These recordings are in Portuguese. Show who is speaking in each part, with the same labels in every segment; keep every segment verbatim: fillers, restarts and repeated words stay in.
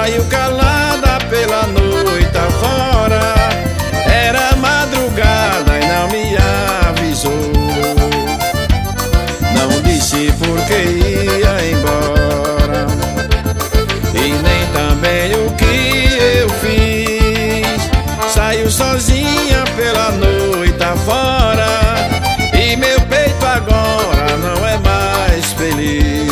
Speaker 1: saiu calada pela noite afora. Era madrugada e não me avisou, não disse porque ia embora, e nem também o que eu fiz. Saiu sozinha pela noite afora, e meu peito agora não é mais feliz.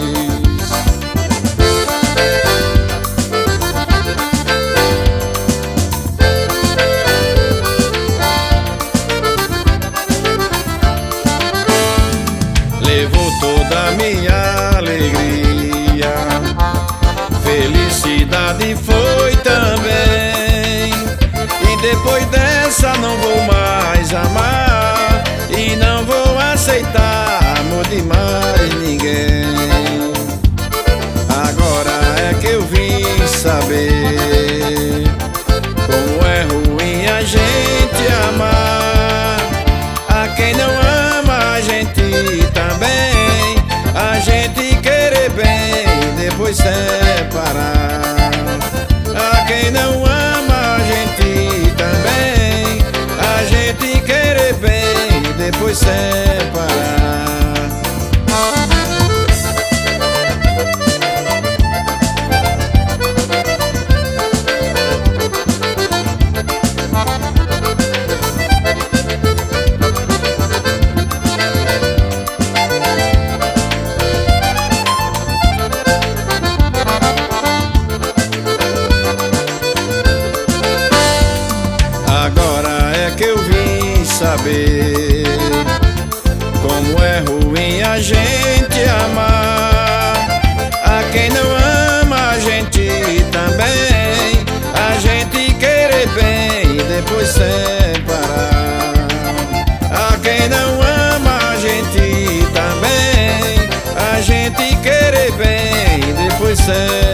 Speaker 1: Levou toda a minha alegria, felicidade foi também. E depois dessa não vou mais amar, e não vou aceitar amor de mais ninguém. Agora é que eu vim saber como é ruim a gente amar. A quem não ama a gente também, a gente querer bem, depois separar. A quem não ama a gente também, a gente querer bem, depois separar. Agora é que eu vim saber como é ruim a gente amar. A quem não ama a gente também, a gente querer bem e depois separar. A quem não ama a gente também, a gente querer bem e depois separar.